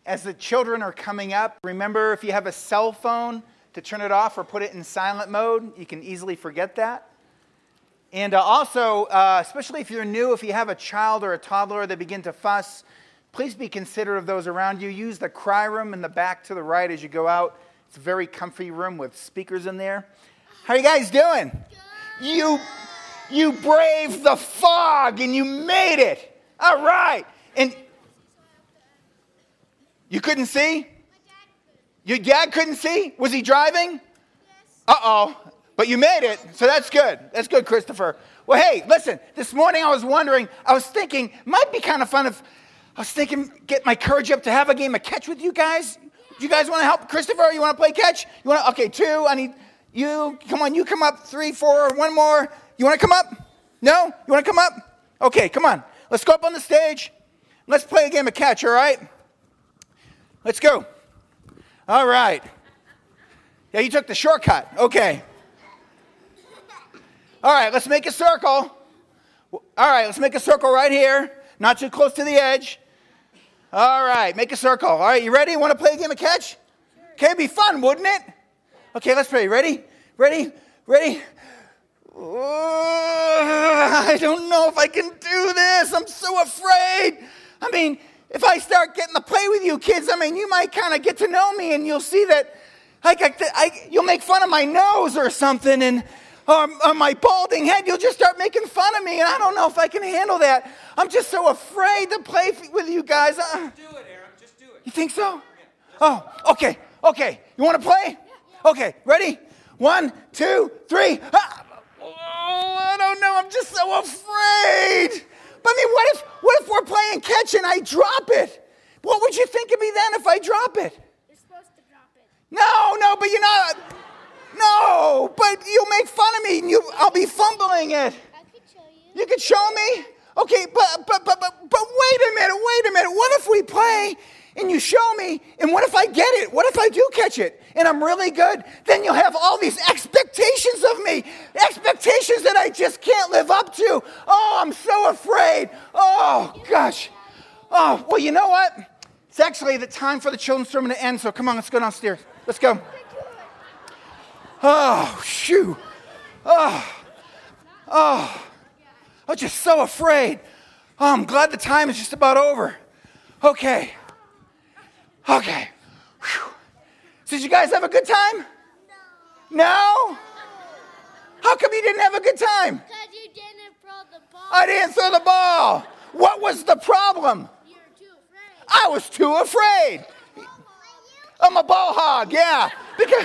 as the children are coming up, remember if you have a cell phone to turn it off or put it in silent mode. You can easily forget that. And also, especially if you're new, if you have a child or a toddler that begin to fuss, please be considerate of those around you. Use the cry room in the back to the right as you go out. It's a very comfy room with speakers in there. How are you guys doing? Good. You braved the fog and you made it. All right. And you couldn't see? Your dad couldn't see? Was he driving? Yes. Uh-oh. But you made it, so that's good. That's good, Christopher. Well, hey, listen. This morning I was thinking, might be kind of fun if, get my courage up to have a game of catch with you guys. Do you guys want to help Christopher? You want to play catch? Okay, 2. I need you. Come on, you come up. 3, 4, 1 more. You want to come up? No? You want to come up? Okay, come on. Let's go up on the stage. Let's play a game of catch, all right? Let's go. All right. Yeah, you took the shortcut. Okay. All right, let's make a circle. All right, let's make a circle right here. Not too close to the edge. All right, make a circle. All right, you ready? Want to play a game of catch? Okay, it'd be fun, wouldn't it? Okay, let's play. Ready? I don't know if I can do this. I'm so afraid. I mean, if I start getting to play with you kids, you might kind of get to know me and you'll see that you'll make fun of my nose or something and or my balding head. You'll just start making fun of me and I don't know if I can handle that. I'm just so afraid to play with you guys. Just do it, Aaron. Just do it. You think so? Yeah. Oh, okay. You want to play? Yeah. Okay, ready? 1, 2, 3. I don't know. I'm just so afraid. But what if we're playing catch and I drop it? What would you think of me then if I drop it? You're supposed to drop it. No, but you're not. No, but you'll make fun of me and I'll be fumbling it. I could show you. You could show me? Okay, but wait a minute. What if we play and you show me, and what if I get it? What if I do catch it and I'm really good? Then you'll have all these expectations of me, expectations that I just can't live up to. Oh, I'm so afraid. Oh, gosh. Oh, well, you know what? It's actually the time for the children's sermon to end, so come on, let's go downstairs. Let's go. Oh, shoo. Oh, I'm just so afraid. Oh, I'm glad the time is just about over. Okay. Whew. So did you guys have a good time? No? How come you didn't have a good time? Because you didn't throw the ball. I didn't throw the ball. What was the problem? You're too afraid. I was too afraid. I'm a ball hog, yeah. Because,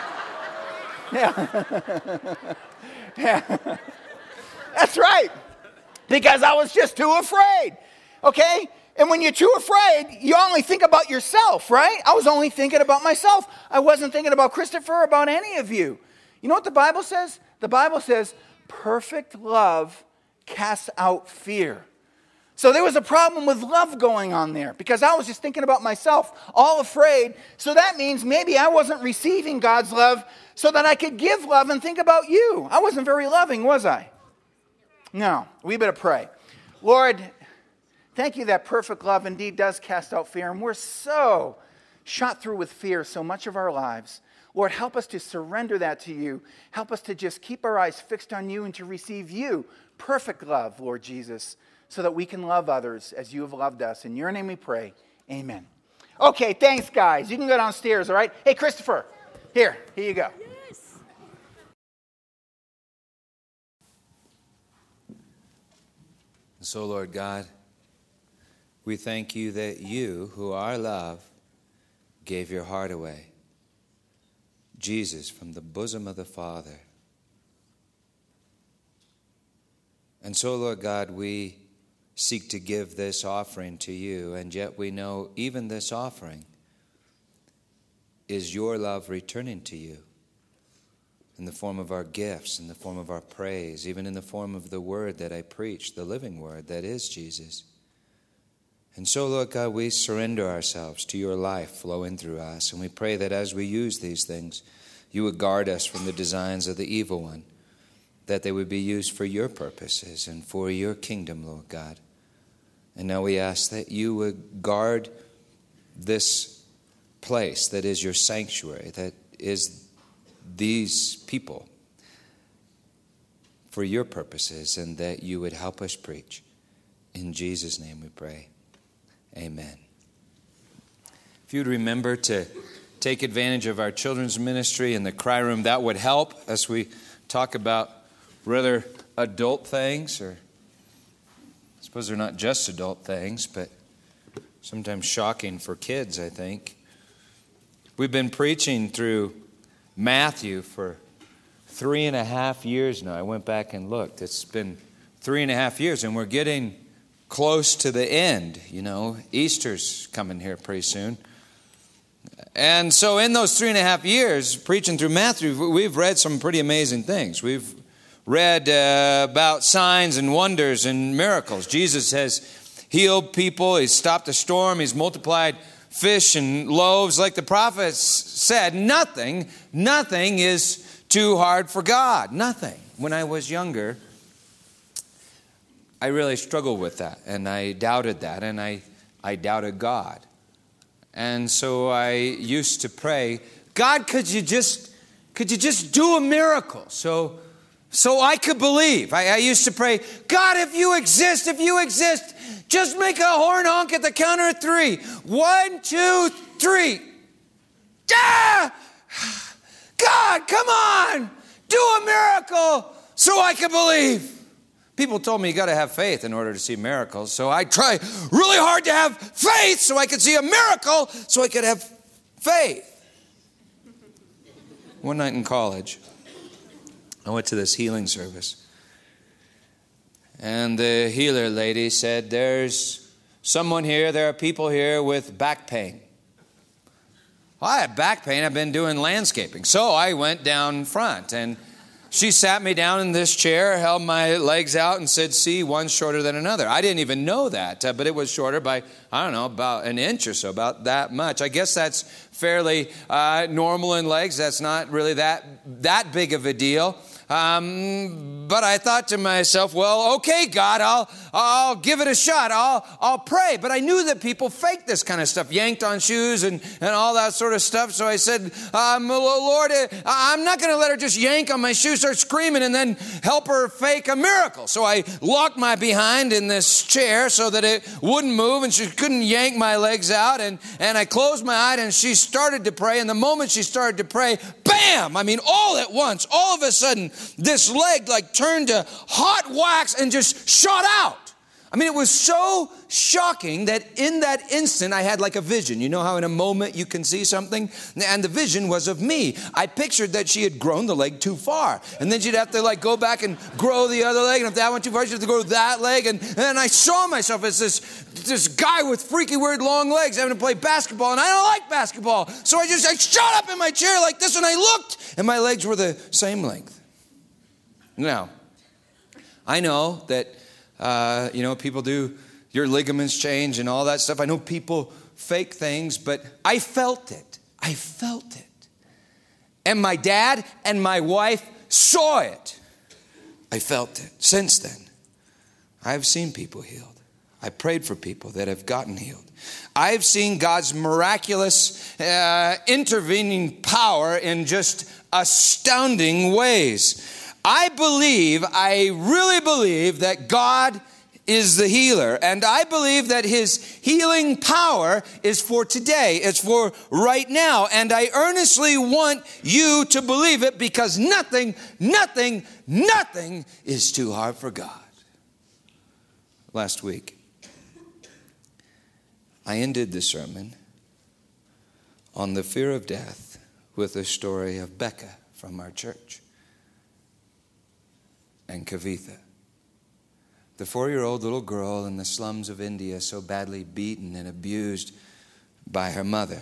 yeah. That's right. Because I was just too afraid. Okay? And when you're too afraid, you only think about yourself, right? I was only thinking about myself. I wasn't thinking about Christopher or about any of you. You know what the Bible says? The Bible says, perfect love casts out fear. So there was a problem with love going on there because I was just thinking about myself, all afraid. So that means maybe I wasn't receiving God's love so that I could give love and think about you. I wasn't very loving, was I? No. We better pray. Lord, thank you that perfect love indeed does cast out fear. And we're so shot through with fear so much of our lives. Lord, help us to surrender that to you. Help us to just keep our eyes fixed on you and to receive you. Perfect love, Lord Jesus, so that we can love others as you have loved us. In your name we pray. Amen. Okay, thanks, guys. You can go downstairs, all right? Hey, Christopher, here you go. Yes. So, Lord God, we thank you that you, who are love, gave your heart away. Jesus from the bosom of the Father. And so, Lord God, we seek to give this offering to you, and yet we know even this offering is your love returning to you in the form of our gifts, in the form of our praise, even in the form of the word that I preach, the living word that is Jesus. And so, Lord God, we surrender ourselves to your life flowing through us, and we pray that as we use these things, you would guard us from the designs of the evil one, that they would be used for your purposes and for your kingdom, Lord God. And now we ask that you would guard this place that is your sanctuary, that is these people for your purposes, and that you would help us preach. In Jesus' name we pray. Amen. If you'd remember to take advantage of our children's ministry in the cry room, that would help as we talk about rather adult things, or I suppose they're not just adult things, but sometimes shocking for kids, I think. We've been preaching through Matthew for 3.5 years now. I went back and looked. It's been 3.5 years, and we're getting close to the end. You know, Easter's coming here pretty soon. And so in those 3.5 years, preaching through Matthew, we've read some pretty amazing things. We've read about signs and wonders and miracles. Jesus has healed people. He's stopped a storm. He's multiplied fish and loaves. Like the prophets said, nothing is too hard for God. Nothing. When I was younger, I really struggled with that, and I doubted that, and I doubted God. And so I used to pray, God, could you just do a miracle so I could believe. I used to pray, God, if you exist, just make a horn honk at the count of 3. 1, 2, 3. Ah! God, come on, do a miracle so I can believe. People told me you got to have faith in order to see miracles. So I try really hard to have faith so I could see a miracle so I could have faith. One night in college, I went to this healing service. And the healer lady said, there's someone here, there are people here with back pain. Well, I had back pain. I've been doing landscaping. So I went down front, and she sat me down in this chair, held my legs out, and said, see, one's shorter than another. I didn't even know that, but it was shorter by, I don't know, about an inch or so, about that much. I guess that's fairly normal in legs. That's not really that big of a deal. But I thought to myself, well, okay, God, I'll give it a shot. I'll pray. But I knew that people faked this kind of stuff, yanked on shoes and all that sort of stuff. So I said, Lord, I'm not going to let her just yank on my shoes, start screaming, and then help her fake a miracle. So I locked my behind in this chair so that it wouldn't move and she couldn't yank my legs out. And I closed my eye, and she started to pray. And the moment she started to pray, bam! I mean, all at once, all of a sudden, this leg like turned to hot wax and just shot out. I mean, it was so shocking that in that instant I had like a vision. You know how in a moment you can see something? And the vision was of me. I pictured that she had grown the leg too far. And then she'd have to like go back and grow the other leg. And if that went too far, she'd have to grow that leg. And I saw myself as this guy with freaky weird long legs having to play basketball. And I don't like basketball. So I shot up in my chair like this, and I looked, and my legs were the same length. Now, I know that, people do, your ligaments change and all that stuff. I know people fake things, but I felt it. And my dad and my wife saw it. I felt it. Since then, I've seen people healed. I prayed for people that have gotten healed. I've seen God's miraculous intervening power in just astounding ways. I really believe that God is the healer. And I believe that his healing power is for today. It's for right now. And I earnestly want you to believe it, because nothing is too hard for God. Last week, I ended the sermon on the fear of death with a story of Becca from our church. And Kavitha, the 4-year-old little girl in the slums of India, so badly beaten and abused by her mother.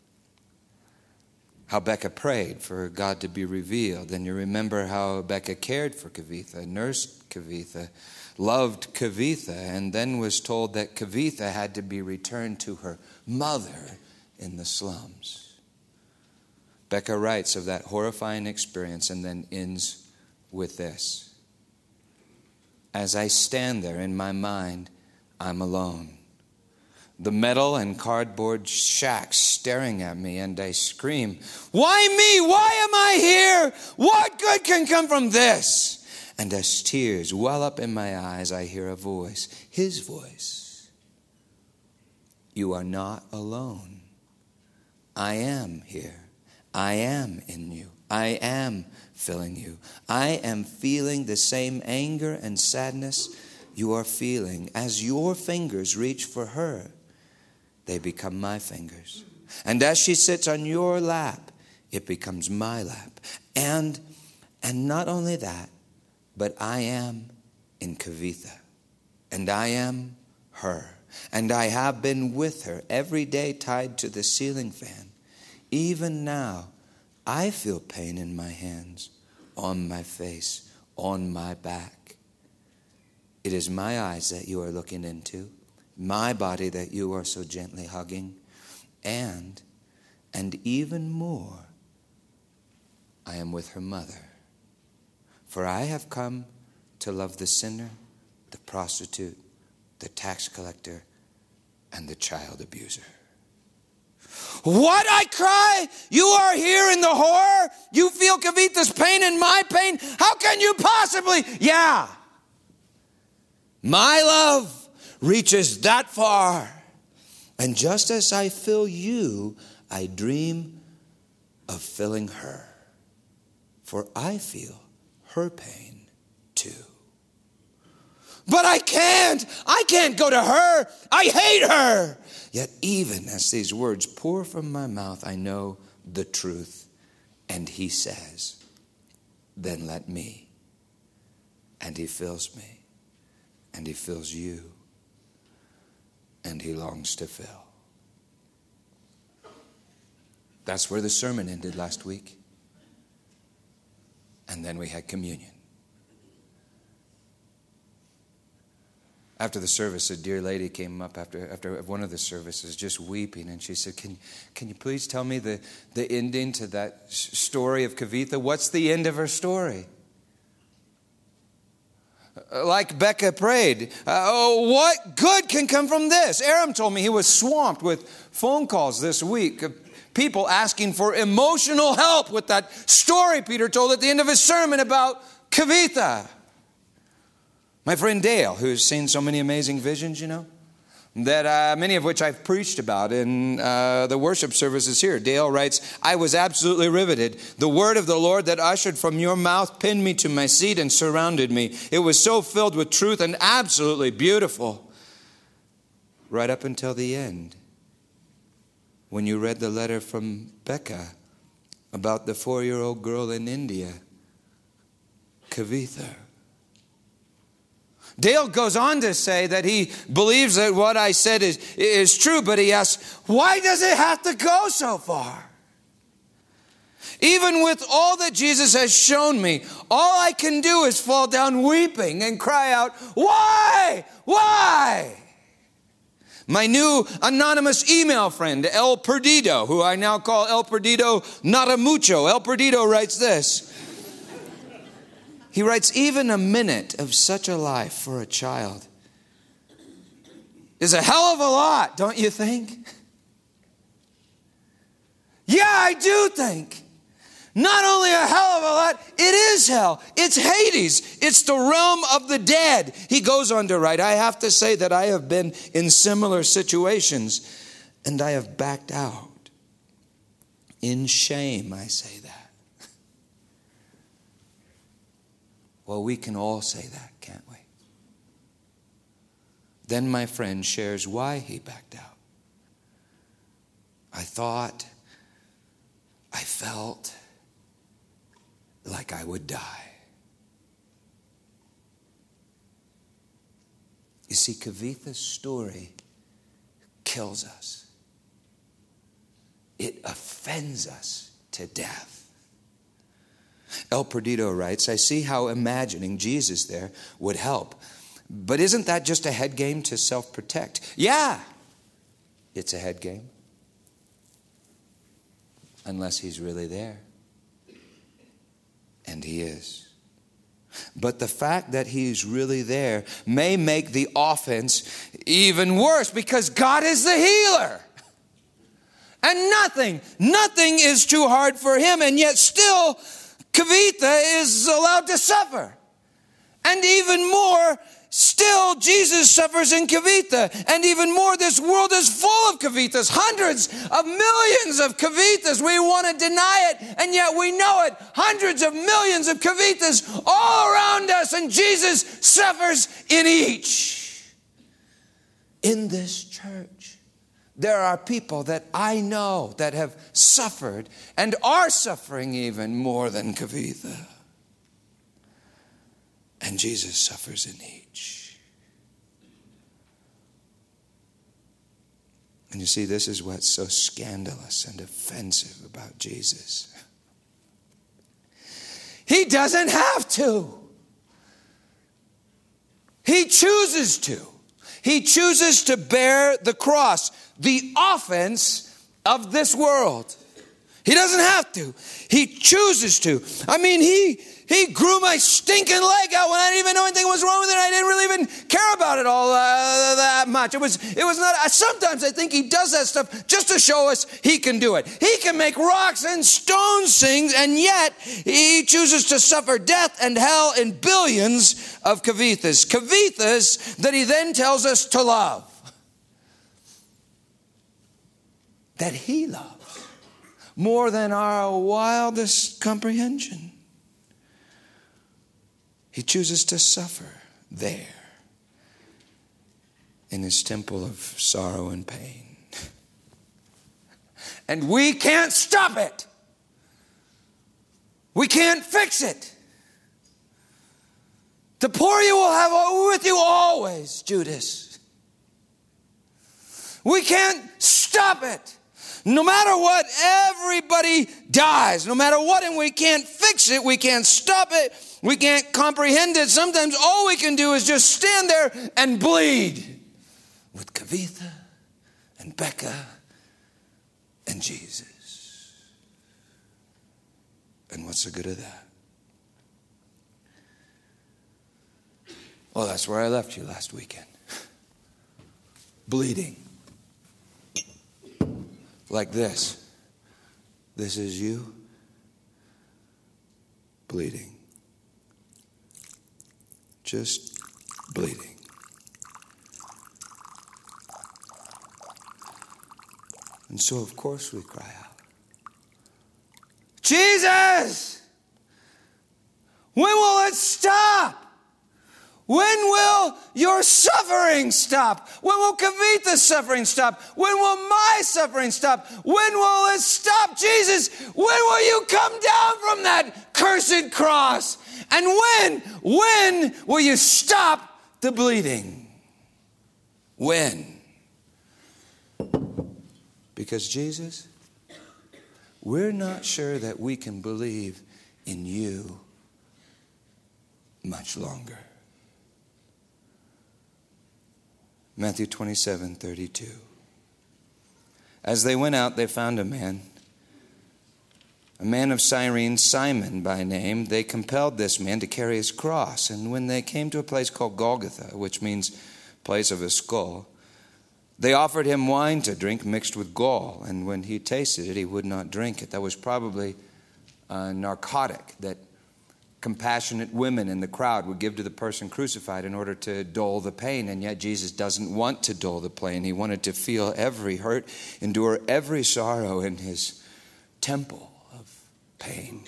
How Becca prayed for God to be revealed. And you remember how Becca cared for Kavitha, nursed Kavitha, loved Kavitha, and then was told that Kavitha had to be returned to her mother in the slums. Becca writes of that horrifying experience and then ends with this. As I stand there in my mind, I'm alone. the metal and cardboard shack staring at me, and I scream, "Why me? Why am I here? What good can come from this?" And as tears well up in my eyes, I hear a voice, his voice. "You are not alone. I am here. I am in you. I am filling you. I am feeling the same anger and sadness you are feeling. As your fingers reach for her, they become my fingers. And as she sits on your lap, it becomes my lap. And not only that, but I am in Kavitha, and I am her, and I have been with her every day tied to the ceiling fan. Even now, I feel pain in my hands, on my face, on my back. It is my eyes that you are looking into, my body that you are so gently hugging, and even more, I am with her mother. For I have come to love the sinner, the prostitute, the tax collector, and the child abuser." "What?" I cry. "You are here in the horror? You feel Kavitha's pain and my pain? How can you possibly?" "Yeah. My love reaches that far. And just as I fill you, I dream of filling her. For I feel her pain too." "But I can't go to her. I hate her." Yet even as these words pour from my mouth, I know the truth. And he says, "Then let me." And he fills me, and he fills you, and he longs to fill. That's where the sermon ended last week. And then we had communion. After the service, a dear lady came up after one of the services just weeping, and she said, Can you please tell me the ending to that story of Kavitha? What's the end of her story?" Like Becca prayed, what good can come from this? Aram told me he was swamped with phone calls this week of people asking for emotional help with that story Peter told at the end of his sermon about Kavitha. My friend Dale, who's seen so many amazing visions, that many of which I've preached about in the worship services here. Dale writes, "I was absolutely riveted. The word of the Lord that ushered from your mouth pinned me to my seat and surrounded me. It was so filled with truth and absolutely beautiful. Right up until the end, when you read the letter from Becca about the 4-year-old girl in India, Kavitha." Dale goes on to say that he believes that what I said is true, but he asks, why does it have to go so far? Even with all that Jesus has shown me, all I can do is fall down weeping and cry out, "Why? Why?" My new anonymous email friend, El Perdido, who I now call El Perdido Nada Mucho. El Perdido writes this. He writes, "Even a minute of such a life for a child is a hell of a lot, don't you think?" Yeah, I do think. Not only a hell of a lot, it is hell. It's Hades. It's the realm of the dead. He goes on to write, "I have to say that I have been in similar situations, and I have backed out. In shame, I say that." Well, we can all say that, can't we? Then my friend shares why he backed out. "I thought, I felt like I would die." You see, Kavitha's story kills us. It offends us to death. El Perdido writes, "I see how imagining Jesus there would help. But isn't that just a head game to self-protect?" Yeah, it's a head game. Unless he's really there. And he is. But the fact that he's really there may make the offense even worse because God is the healer. And nothing is too hard for him. And yet still, Kavitha is allowed to suffer. And even more, still Jesus suffers in Kavitha. And even more, this world is full of Kavithas. Hundreds of millions of Kavithas. We want to deny it, and yet we know it. Hundreds of millions of Kavithas all around us. And Jesus suffers in each. In this church, there are people that I know that have suffered and are suffering even more than Kavitha. And Jesus suffers in each. And you see, this is what's so scandalous and offensive about Jesus. He doesn't have to. He chooses to. He chooses to bear the cross, the offense of this world. He doesn't have to. He chooses to. I mean, he grew my stinking leg out when I didn't even know anything was wrong with it. I didn't really even care about it all that much. It was not. Sometimes I think he does that stuff just to show us he can do it. He can make rocks and stones sing, and yet he chooses to suffer death and hell in billions of Kavithas. Kavithas that he then tells us to love. That he loves more than our wildest comprehension. He chooses to suffer there in his temple of sorrow and pain. And we can't stop it. We can't fix it. The poor you will have with you always, Judas. We can't stop it. No matter what, everybody dies. No matter what, and we can't fix it. We can't stop it. We can't comprehend it. Sometimes all we can do is just stand there and bleed with Kavitha and Becca and Jesus. And what's the good of that? Well, that's where I left you last weekend. Bleeding. Like this. This is you bleeding. Just bleeding. And so, of course, we cry out, Jesus! When will it stop? When will your suffering stop? When will Kavitha's suffering stop? When will my suffering stop? When will it stop? Jesus, when will you come down from that cursed cross? And when will you stop the bleeding? When? Because Jesus, we're not sure that we can believe in you much longer. Matthew 27:32. As they went out, they found a man of Cyrene, Simon by name. They compelled this man to carry his cross. And when they came to a place called Golgotha, which means place of a skull, they offered him wine to drink mixed with gall. And when he tasted it, he would not drink it. That was probably a narcotic that compassionate women in the crowd would give to the person crucified in order to dull the pain. And yet Jesus doesn't want to dull the pain. He wanted to feel every hurt, endure every sorrow in his temple of pain.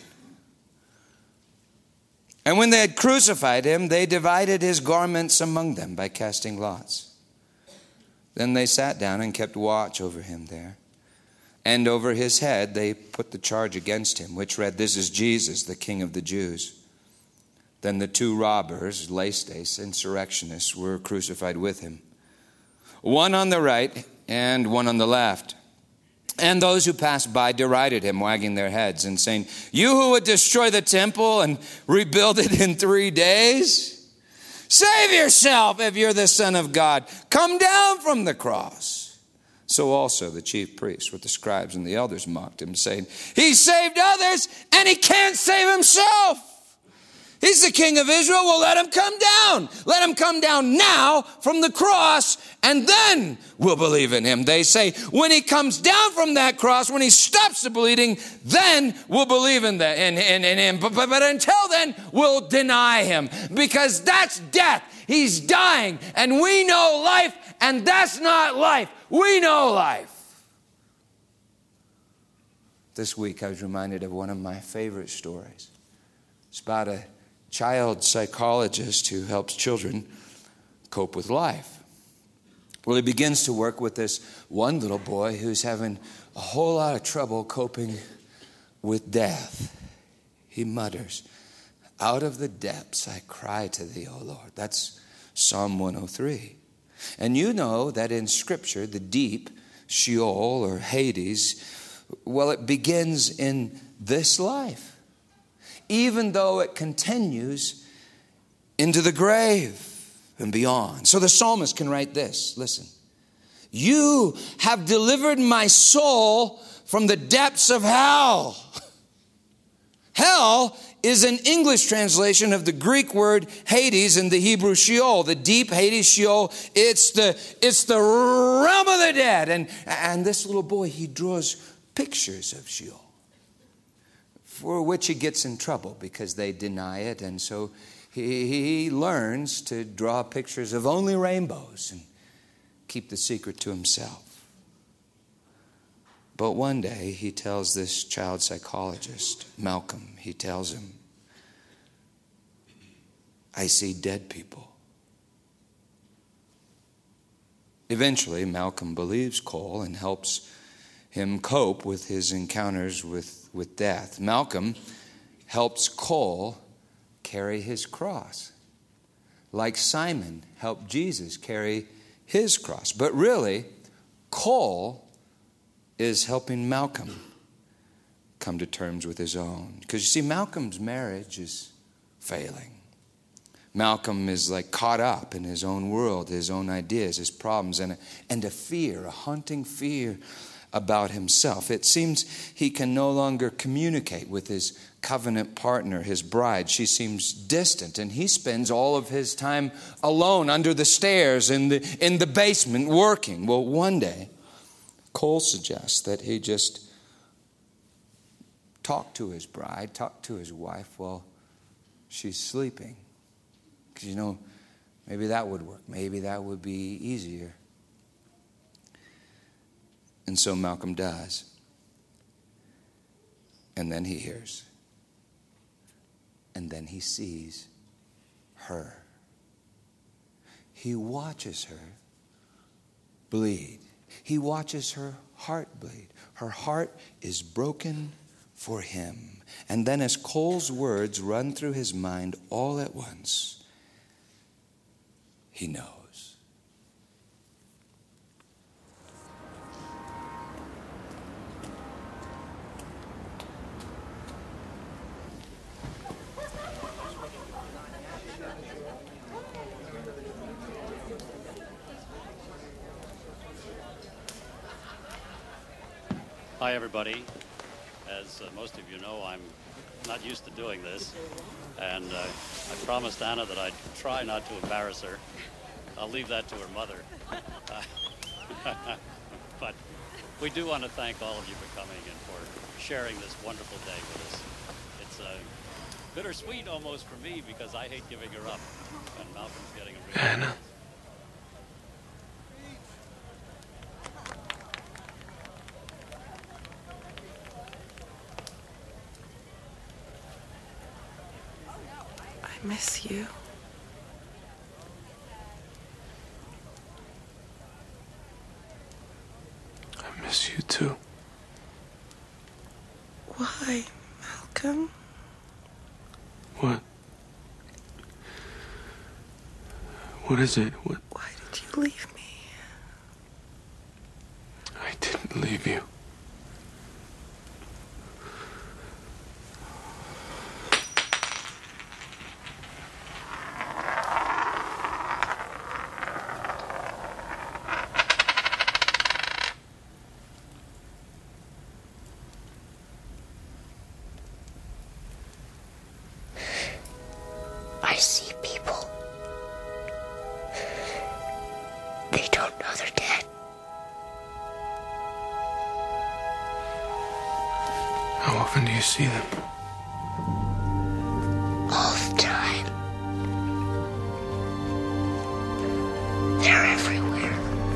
And when they had crucified him, they divided his garments among them by casting lots. Then they sat down and kept watch over him there. And over his head they put the charge against him, which read, "This is Jesus, the King of the Jews." Then the two robbers, Lastes, insurrectionists, were crucified with him, one on the right and one on the left. And those who passed by derided him, wagging their heads and saying, "You who would destroy the temple and rebuild it in 3 days, save yourself if you're the Son of God. Come down from the cross." So also the chief priests with the scribes and the elders mocked him, saying, "He saved others and he can't save himself. He's the king of Israel. Well, let him come down. Let him come down now from the cross, and then we'll believe in him. They say, when he comes down from that cross, when he stops the bleeding, then we'll believe in him. But until then, we'll deny him, because that's death. He's dying, and we know life, and that's not life. We know life. This week, I was reminded of one of my favorite stories. It's about a child psychologist who helps children cope with life. Well, he begins to work with this one little boy who's having a whole lot of trouble coping with death. He mutters, "Out of the depths I cry to thee, O Lord." That's Psalm 103. And you know that in Scripture, the deep, Sheol or Hades, well, it begins in this life, even though it continues into the grave and beyond. So the psalmist can write this. Listen. You have delivered my soul from the depths of hell. Hell is an English translation of the Greek word Hades and the Hebrew Sheol. The deep Hades, Sheol, it's the realm of the dead. And this little boy, he draws pictures of Sheol, for which he gets in trouble because they deny it. And so he learns to draw pictures of only rainbows and keep the secret to himself. But one day he tells this child psychologist, Malcolm, he tells him, "I see dead people." Eventually, Malcolm believes Cole and helps him cope with his encounters with death. Malcolm helps Cole carry his cross, like Simon helped Jesus carry his cross. But really, Cole is helping Malcolm come to terms with his own. Because you see, Malcolm's marriage is failing. Malcolm is like caught up in his own world, his own ideas, his problems, and a fear, a haunting fear about himself. It seems he can no longer communicate with his covenant partner, his bride. She seems distant, and he spends all of his time alone under the stairs in the basement working. Well, one day, Cole suggests that he just talk to his bride, talk to his wife while she's sleeping. Because, maybe that would work. Maybe that would be easier. And so Malcolm does. And then he hears. And then he sees her. He watches her bleed. He watches her heart bleed. Her heart is broken for him. And then as Cole's words run through his mind all at once, he knows. Hi, everybody. As most of you know, I'm not used to doing this, and I promised Anna that I'd try not to embarrass her. I'll leave that to her mother. But we do want to thank all of you for coming and for sharing this wonderful day with us. It's bittersweet almost for me because I hate giving her up, and Malcolm's getting a real Anna. I miss you. I miss you too. Why, Malcolm? What? What is it? What? Why did you leave me? I didn't leave you. How often do you see them? All the time. They're everywhere.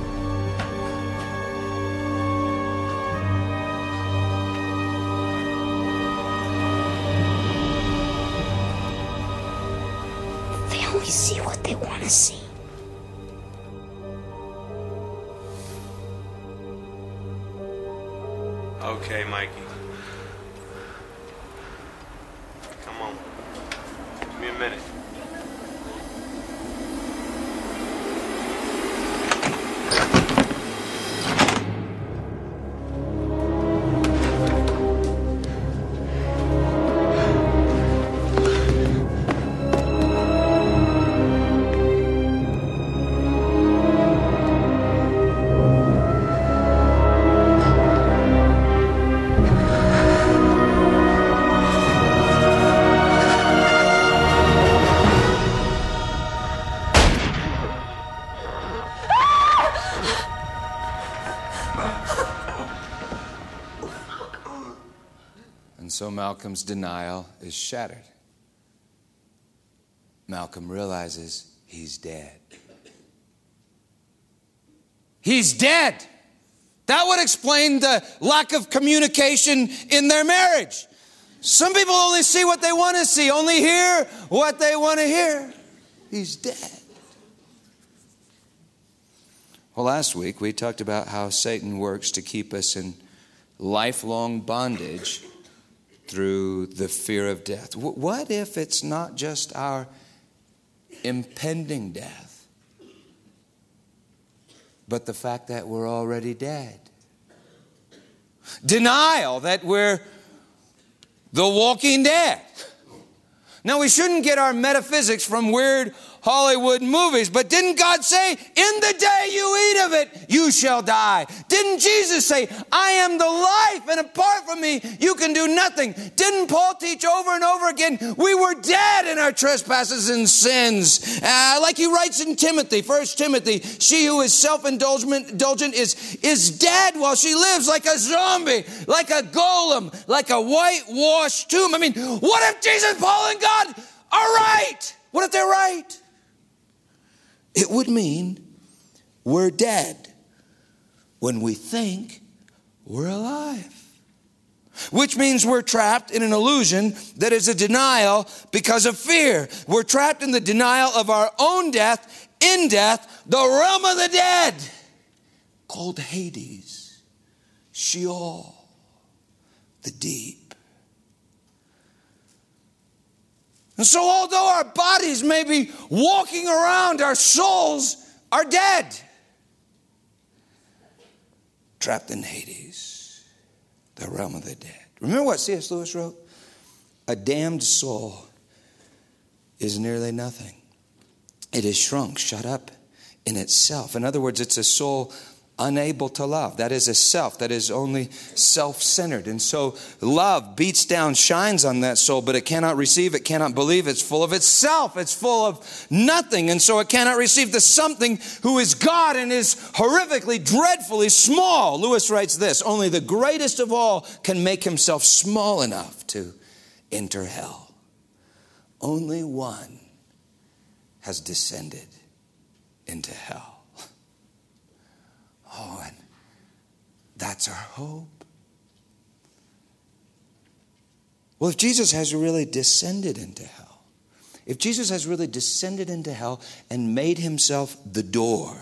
They only see what they want to see. Okay, Mikey. Come on. Give me a minute. And so Malcolm's denial is shattered. Malcolm realizes he's dead. He's dead. That would explain the lack of communication in their marriage. Some people only see what they want to see, only hear what they want to hear. He's dead. Well, last week we talked about how Satan works to keep us in lifelong bondage through the fear of death. What if it's not just our impending death, but the fact that we're already dead? Denial that we're the walking dead. Now, we shouldn't get our metaphysics from weird Hollywood movies, but didn't God say, in the day you eat of it, you shall die? Didn't Jesus say, I am the life, and apart from me, you can do nothing? Didn't Paul teach over and over again, we were dead in our trespasses and sins? Like he writes in Timothy, 1 Timothy, she who is self-indulgent is dead while she lives, like a zombie, like a golem, like a whitewashed tomb. I mean, what if Jesus, Paul, and God are right? What if they're right? It would mean we're dead when we think we're alive. Which means we're trapped in an illusion that is a denial because of fear. We're trapped in the denial of our own death, in death, the realm of the dead, called Hades, Sheol, the deep. And so although our bodies may be walking around, our souls are dead. Trapped in Hades, the realm of the dead. Remember what C.S. Lewis wrote? A damned soul is nearly nothing. It is shrunk, shut up in itself. In other words, it's a soul unable to love. That is a self that is only self-centered. And so love beats down, shines on that soul, but it cannot receive, it cannot believe. It's full of itself. It's full of nothing. And so it cannot receive the something who is God and is horrifically, dreadfully small. Lewis writes this, only the greatest of all can make himself small enough to enter hell. Only one has descended into hell. Oh, and that's our hope. Well, if Jesus has really descended into hell, if Jesus has really descended into hell and made himself the door,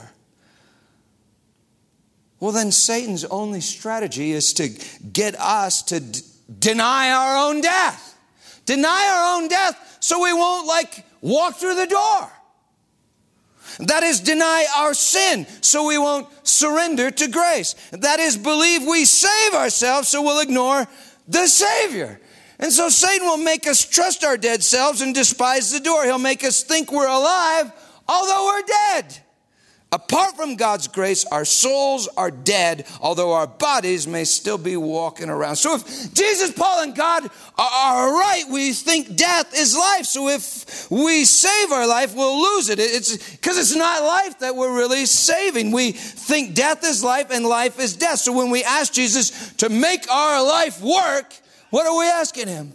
well, then Satan's only strategy is to get us to deny our own death. Deny our own death so we won't, walk through the door. That is, deny our sin so we won't surrender to grace. That is, believe we save ourselves so we'll ignore the Savior. And so Satan will make us trust our dead selves and despise the door. He'll make us think we're alive, although we're dead. Apart from God's grace, our souls are dead, although our bodies may still be walking around. So if Jesus, Paul, and God are right, we think death is life. So if we save our life, we'll lose it. It's because it's not life that we're really saving. We think death is life and life is death. So when we ask Jesus to make our life work, What are we asking him?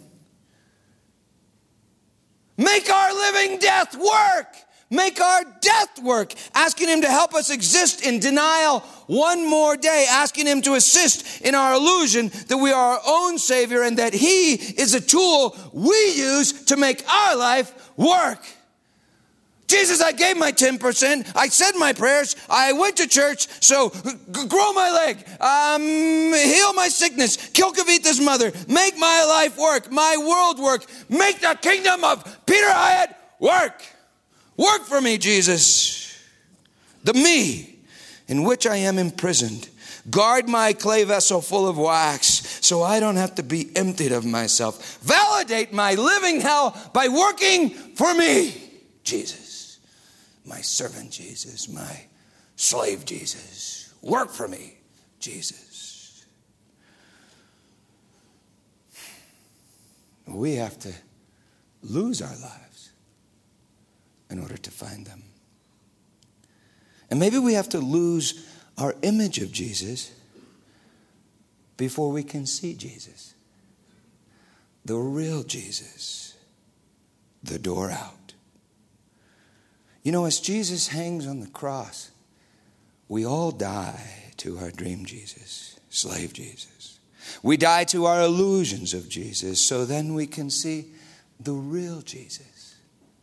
Make our living death work. Make our death work. Asking him to help us exist in denial one more day. Asking him to assist in our illusion that we are our own Savior and that he is a tool we use to make our life work. Jesus, I gave my 10%. I said my prayers. I went to church. So grow my leg. Heal my sickness. Kill Kavitha's mother. Make my life work. My world work. Make the kingdom of Peter Hyatt work. Work for me, Jesus. The me in which I am imprisoned. Guard my clay vessel full of wax so I don't have to be emptied of myself. Validate my living hell by working for me, Jesus. My servant Jesus, my slave Jesus. Work for me, Jesus. We have to lose our lives in order to find them. And maybe we have to lose our image of Jesus before we can see Jesus. The real Jesus. The door out. You know, as Jesus hangs on the cross, we all die to our dream Jesus, slave Jesus. We die to our illusions of Jesus, so then we can see the real Jesus,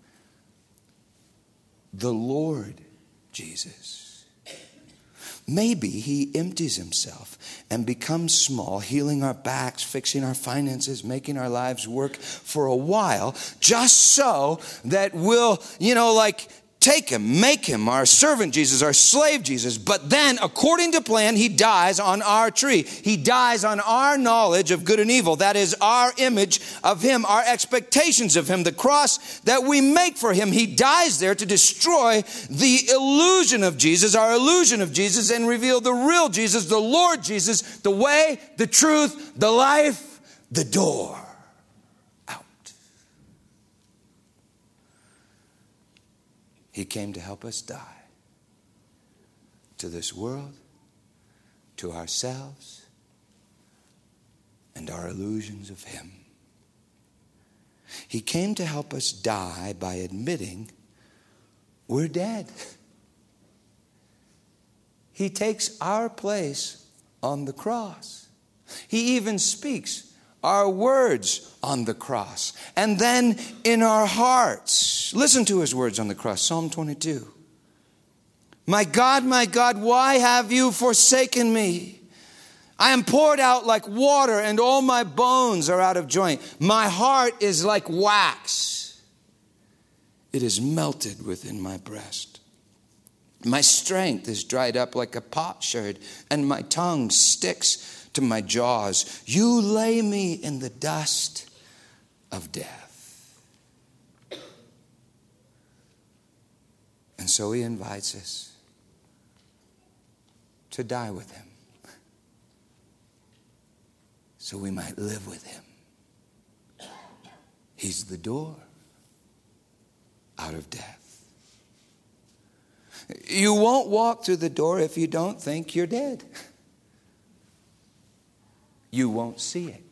the Lord Jesus. Maybe he empties himself and becomes small, healing our backs, fixing our finances, making our lives work for a while, just so that we'll, take him, make him our servant Jesus, our slave Jesus. But then, according to plan, he dies on our tree. He dies on our knowledge of good and evil. That is our image of him, our expectations of him, the cross that we make for him. He dies there to destroy the illusion of Jesus, our illusion of Jesus, and reveal the real Jesus, the Lord Jesus, the way, the truth, the life, the door. He came to help us die to this world, to ourselves, and our illusions of him. He came to help us die by admitting we're dead. He takes our place on the cross. He even speaks our words on the cross. And then in our hearts. Listen to his words on the cross. Psalm 22. My God, why have you forsaken me? I am poured out like water and all my bones are out of joint. My heart is like wax. It is melted within my breast. My strength is dried up like a potsherd and my tongue sticks to my jaws. You lay me in the dust of death. And so he invites us to die with him, so we might live with him. He's the door out of death. You won't walk through the door if you don't think you're dead. You won't see it.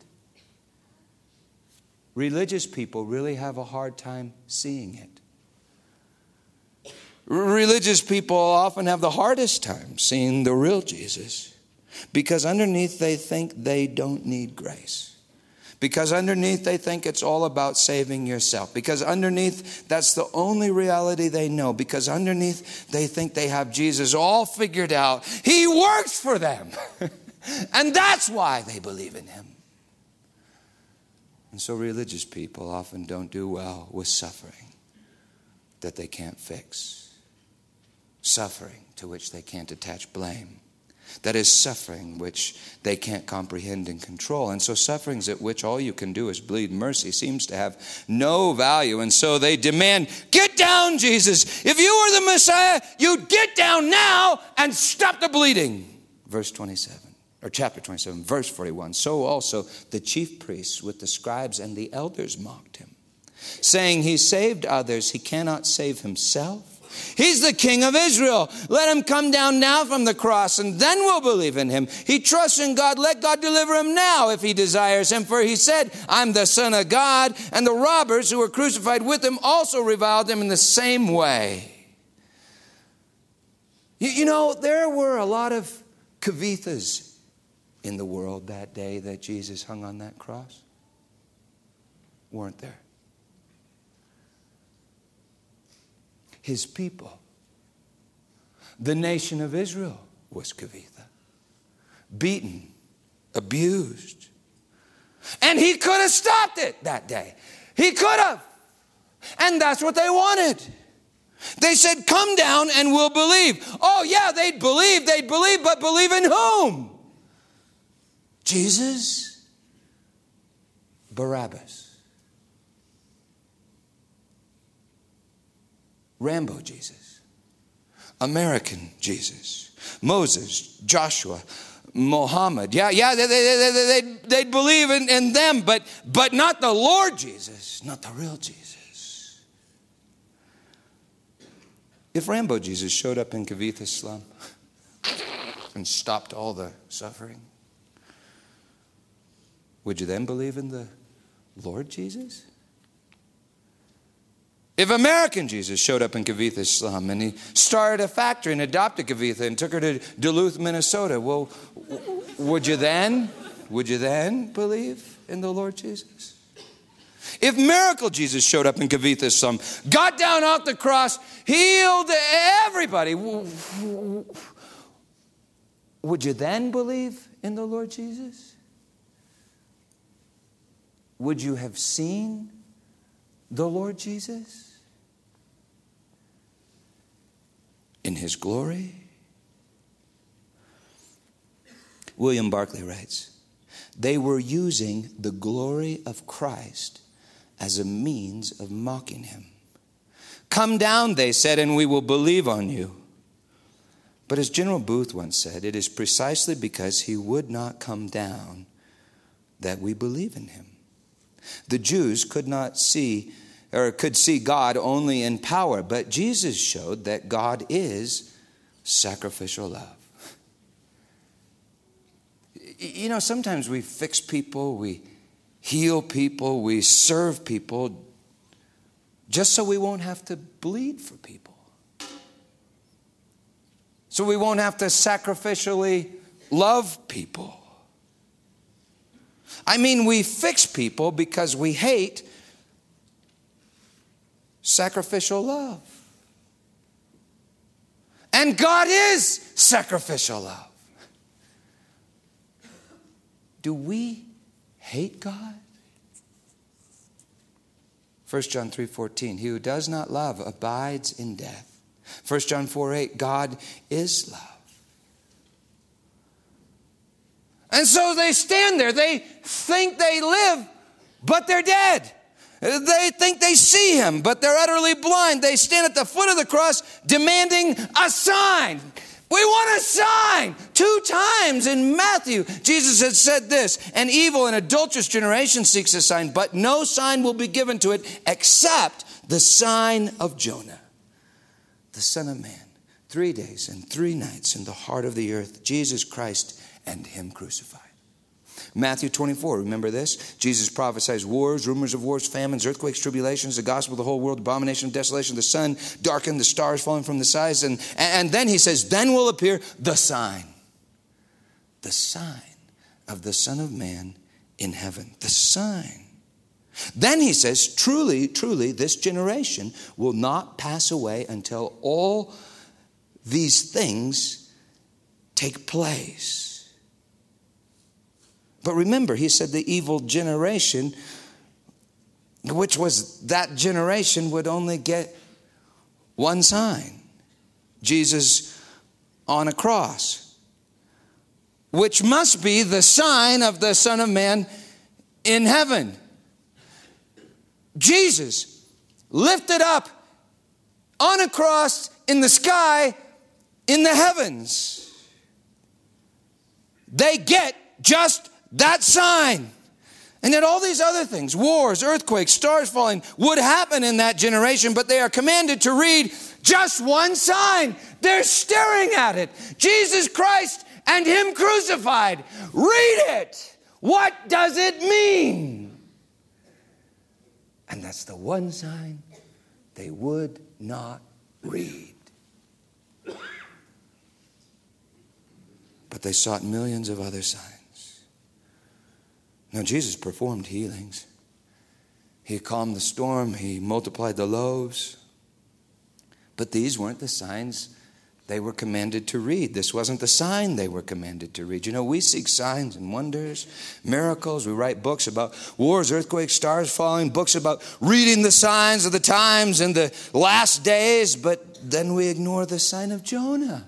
Religious people really have a hard time seeing it. Religious people often have the hardest time seeing the real Jesus because underneath they think they don't need grace. Because underneath they think it's all about saving yourself. Because underneath that's the only reality they know. Because underneath they think they have Jesus all figured out. He works for them. And that's why they believe in him. And so religious people often don't do well with suffering that they can't fix. Suffering to which they can't attach blame. That is suffering which they can't comprehend and control. And so sufferings at which all you can do is bleed mercy seems to have no value. And so they demand, get down, Jesus. If you were the Messiah, you'd get down now and stop the bleeding. Verse 27. Or chapter 27, verse 41. So also the chief priests with the scribes and the elders mocked him, saying, he saved others, he cannot save himself. He's the King of Israel. Let him come down now from the cross, and then we'll believe in him. He trusts in God. Let God deliver him now if he desires him. For he said, I'm the Son of God. And the robbers who were crucified with him also reviled him in the same way. You know, there were a lot of Kavithas in the world that day that Jesus hung on that cross. Weren't there? His people, the nation of Israel, was Kavitha. Beaten, abused. And he could have stopped it that day. He could have. And that's what they wanted. They said, come down and we'll believe. Oh yeah, they'd believe, but believe in whom? Jesus? Barabbas? Rambo Jesus? American Jesus? Moses? Joshua? Muhammad? Yeah, they'd believe in them, but not the Lord Jesus, not the real Jesus. If Rambo Jesus showed up in Kavitha slum and stopped all the suffering, would you then believe in the Lord Jesus? If American Jesus showed up in Kavitha slum and he started a factory and adopted Kavitha and took her to Duluth, Minnesota, well, would you then believe in the Lord Jesus? If miracle Jesus showed up in Kavitha slum, got down off the cross, healed everybody, would you then believe in the Lord Jesus? Would you have seen the Lord Jesus in his glory? William Barclay writes, they were using the glory of Christ as a means of mocking him. Come down, they said, and we will believe on you. But as General Booth once said, it is precisely because he would not come down that we believe in him. The Jews could see God only in power, but Jesus showed that God is sacrificial love. You know, sometimes we fix people, we heal people, we serve people just so we won't have to bleed for people. So we won't have to sacrificially love people. I mean, we fix people because we hate sacrificial love. And God is sacrificial love. Do we hate God? 1 John 3:14, he who does not love abides in death. 1 John 4:8, God is love. And so they stand there. They think they live, but they're dead. They think they see him, but they're utterly blind. They stand at the foot of the cross demanding a sign. We want a sign. 2 times in Matthew, Jesus had said this, an evil and adulterous generation seeks a sign, but no sign will be given to it except the sign of Jonah, the Son of Man. 3 days and 3 nights in the heart of the earth, Jesus Christ and him crucified. Matthew 24, remember this? Jesus prophesies wars, rumors of wars, famines, earthquakes, tribulations, the gospel of the whole world, abomination of desolation, the sun darkened, the stars falling from the skies. And then he says, then will appear the sign of the Son of Man in heaven. The sign. Then he says, truly, truly, this generation will not pass away until all these things take place. But remember, he said the evil generation, which was that generation, would only get one sign. Jesus on a cross, which must be the sign of the Son of Man in heaven. Jesus lifted up on a cross in the sky in the heavens. They get just that sign. And yet all these other things, wars, earthquakes, stars falling, would happen in that generation, but they are commanded to read Just one sign. They're staring at it. Jesus Christ and him crucified. Read it. What does it mean? And that's the one sign they would not read. But they sought millions of other signs. Now, Jesus performed healings. He calmed the storm. He multiplied the loaves. But these weren't the signs they were commanded to read. This wasn't the sign they were commanded to read. You know, we seek signs and wonders, miracles. We write books about wars, earthquakes, stars falling, books about reading the signs of the times and the last days. But then we ignore the sign of Jonah.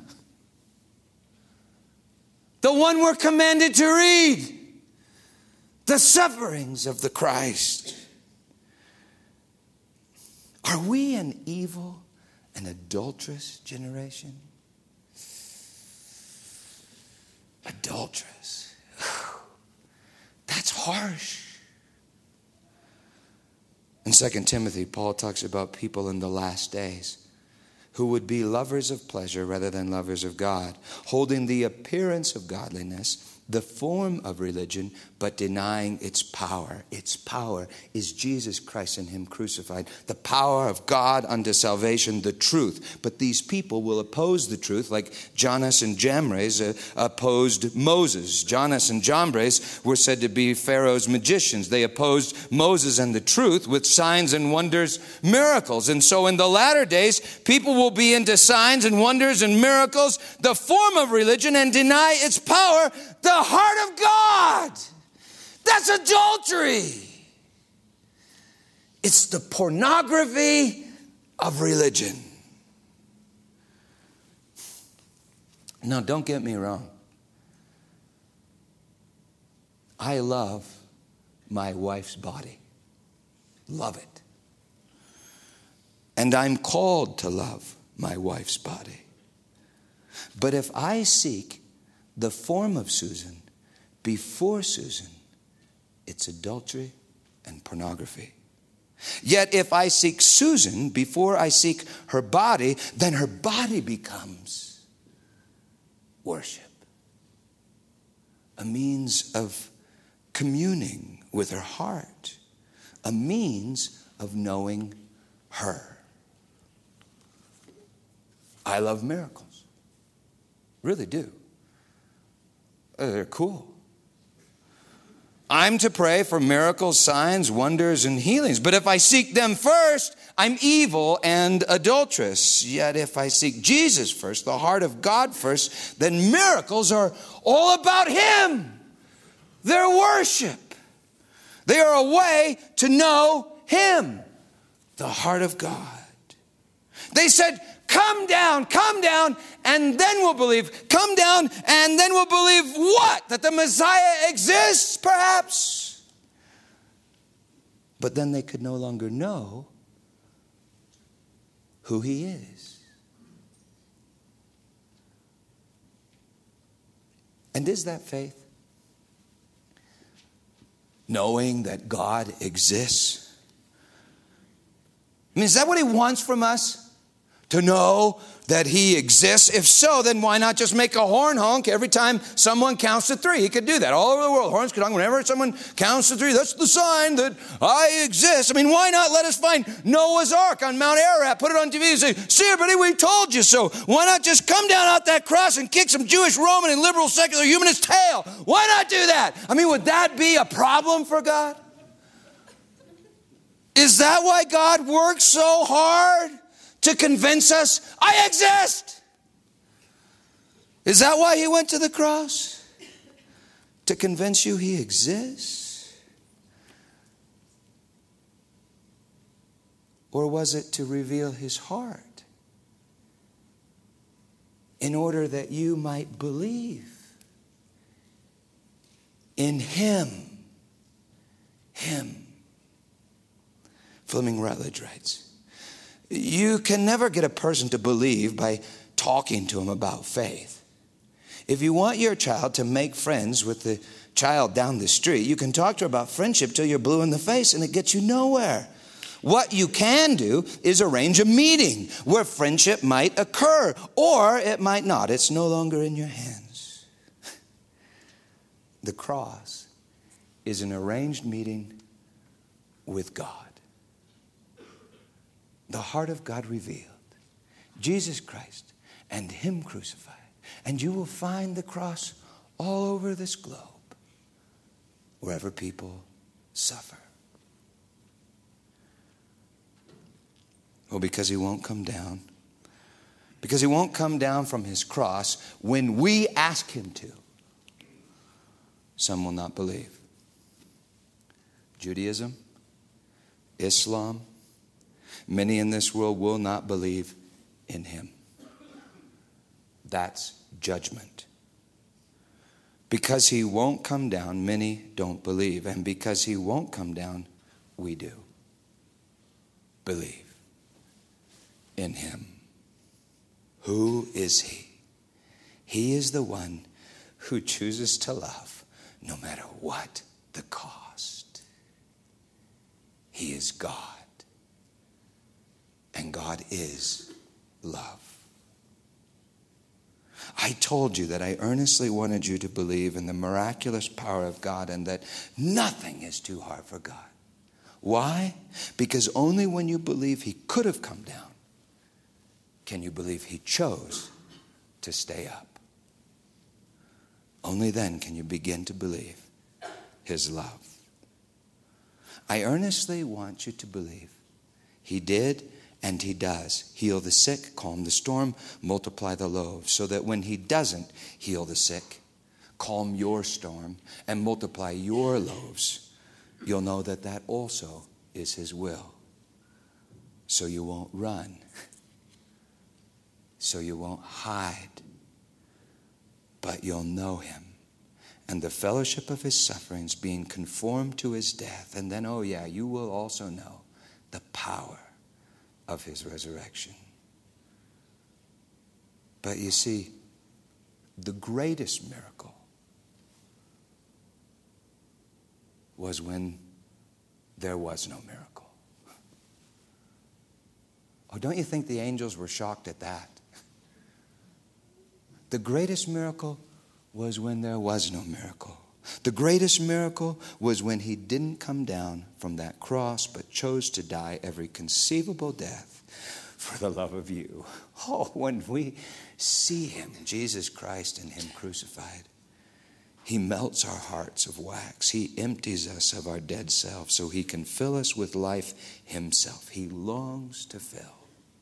The one we're commanded to read. The sufferings of the Christ. Are we an evil and adulterous generation? Adulterous. That's harsh. In 2 Timothy, Paul talks about people in the last days who would be lovers of pleasure rather than lovers of God, holding the appearance of godliness, the form of religion, but denying its power. Its power is Jesus Christ and him crucified. The power of God unto salvation, the truth. But these people will oppose the truth like Jannes and Jambres opposed Moses. Jannes and Jambres were said to be Pharaoh's magicians. They opposed Moses and the truth with signs and wonders, miracles. And so in the latter days, people will be into signs and wonders and miracles, the form of religion, and deny its power, the heart of God. That's adultery. It's the pornography of religion. Now, don't get me wrong. I love my wife's body. Love it. And I'm called to love my wife's body. But if I seek the form of Susan before Susan, it's adultery and pornography. Yet if I seek Susan before I seek her body, then her body becomes worship. A means of communing with her heart. A means of knowing her. I love miracles. Really do. They're cool. I'm to pray for miracles, signs, wonders, and healings. But if I seek them first, I'm evil and adulterous. Yet if I seek Jesus first, the heart of God first, then miracles are all about him. They're worship. They are a way to know him, the heart of God. They said, come down, and then we'll believe. Come down, and then we'll believe what? That the Messiah exists, perhaps? But then they could no longer know who he is. And is that faith? Knowing that God exists? I mean, is that what he wants from us? To know that he exists? If so, then why not just make a horn honk every time someone counts to three? He could do that all over the world. Horns could honk whenever someone counts to three. That's the sign that I exist. I mean, why not let us find Noah's Ark on Mount Ararat, put it on TV and say, see everybody, we told you so. Why not just come down out that cross and kick some Jewish, Roman, and liberal, secular humanist tail? Why not do that? I mean, would that be a problem for God? Is that why God works so hard? To convince us, I exist. Is that why he went to the cross? To convince you he exists? Or was it to reveal his heart in order that you might believe in him? Him. Fleming Rutledge writes, you can never get a person to believe by talking to him about faith. If you want your child to make friends with the child down the street, you can talk to her about friendship till you're blue in the face and it gets you nowhere. What you can do is arrange a meeting where friendship might occur, or it might not. It's no longer in your hands. The cross is an arranged meeting with God. The heart of God revealed. Jesus Christ and Him crucified. And you will find the cross all over this globe, wherever people suffer. Well, because He won't come down. Because He won't come down from His cross when we ask Him to. Some will not believe. Judaism, Islam, many in this world will not believe in Him. That's judgment. Because He won't come down, many don't believe. And because He won't come down, we do believe in Him. Who is He? He is the one who chooses to love no matter what the cost. He is God. And God is love. I told you that I earnestly wanted you to believe in the miraculous power of God and that nothing is too hard for God. Why? Because only when you believe He could have come down can you believe He chose to stay up. Only then can you begin to believe His love. I earnestly want you to believe He did and He does heal the sick, calm the storm, multiply the loaves, so that when He doesn't heal the sick, calm your storm, and multiply your loaves, you'll know that that also is His will. So you won't run. So you won't hide. But you'll know Him. And the fellowship of His sufferings, being conformed to His death. And then, oh yeah, you will also know the power of His resurrection. But you see, the greatest miracle was when there was no miracle. Oh, don't you think the angels were shocked at that? The greatest miracle was when there was no miracle. The greatest miracle was when He didn't come down from that cross, but chose to die every conceivable death for the love of you. Oh, when we see Him, Jesus Christ and Him crucified, He melts our hearts of wax. He empties us of our dead self so He can fill us with life Himself. He longs to fill.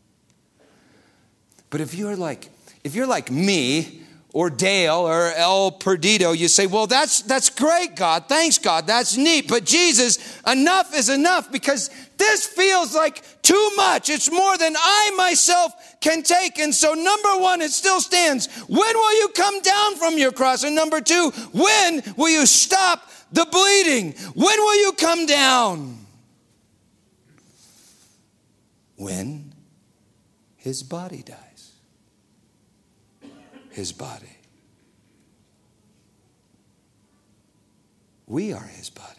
But if you're like me, or Dale, or El Perdido, you say, well, that's great, God. Thanks, God. That's neat. But Jesus, enough is enough, because this feels like too much. It's more than I myself can take. And so, number one, it still stands. When will you come down from your cross? And number two, when will you stop the bleeding? When will you come down? When His body dies. His body. We are His body.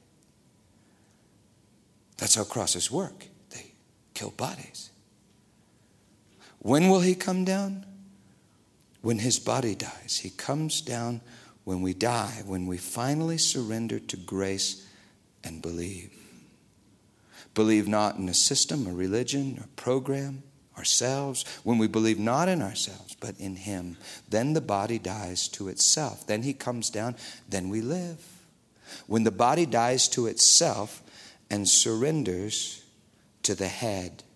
That's how crosses work. They kill bodies. When will He come down? When His body dies. He comes down when we die, when we finally surrender to grace and believe. Believe not in a system, a religion, a program, ourselves. When we believe not in ourselves, but in Him, then the body dies to itself. Then He comes down, then we live. When the body dies to itself and surrenders to the head.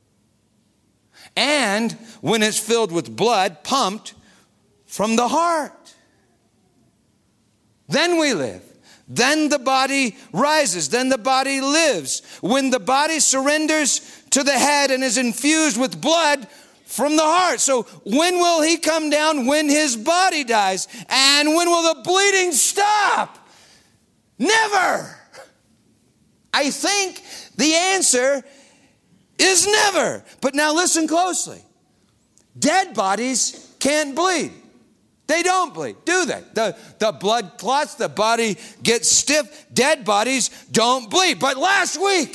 And when it's filled with blood pumped from the heart. Then we live. Then the body rises. Then the body lives. When the body surrenders to the head and is infused with blood from the heart. So when will He come down? When His body dies. And when will the bleeding stop? Never. I think the answer is never. But now listen closely. Dead bodies can't bleed. They don't bleed, do they? The blood clots, the body gets stiff. Dead bodies don't bleed. But last week,